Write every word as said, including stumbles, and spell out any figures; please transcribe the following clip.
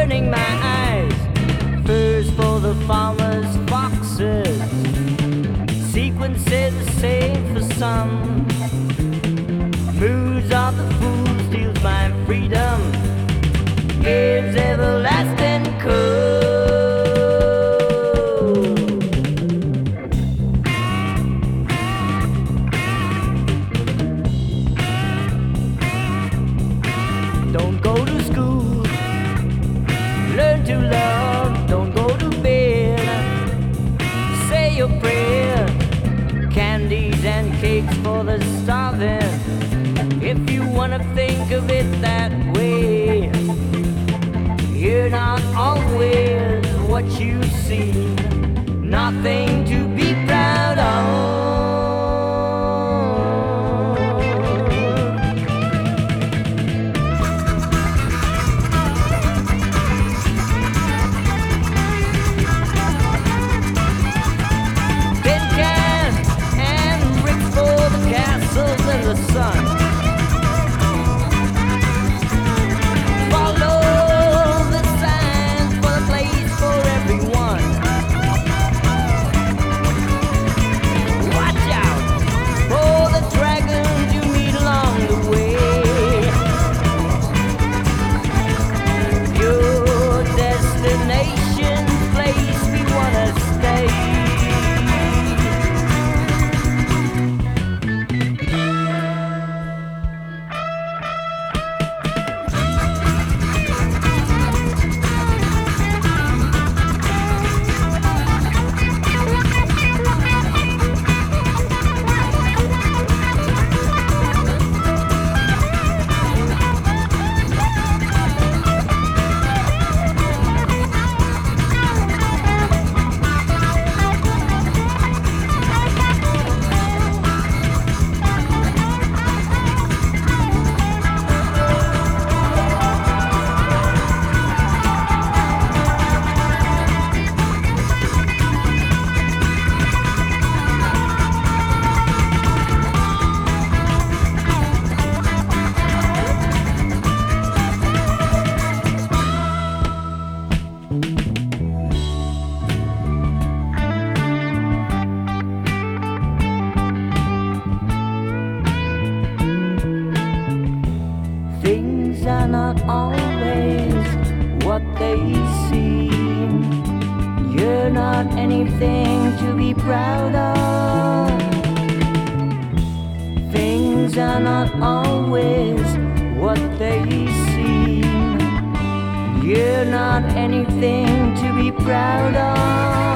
burning my eyes. First for the farmers, foxes. Sequences the same for some. Moods of the fool steals my freedom. Gives everlasting cold. Don't go to school, learn to love. Don't go to bed, say your prayer. Candies and cakes for the starving, if you wanna think of it that way. You're not always what you see, nothing to be proud of. Tin cans and bricks for the castles in the sun. Things are not always what they seem. You're not anything to be proud of. Things are not always what they seem. You're not anything to be proud of.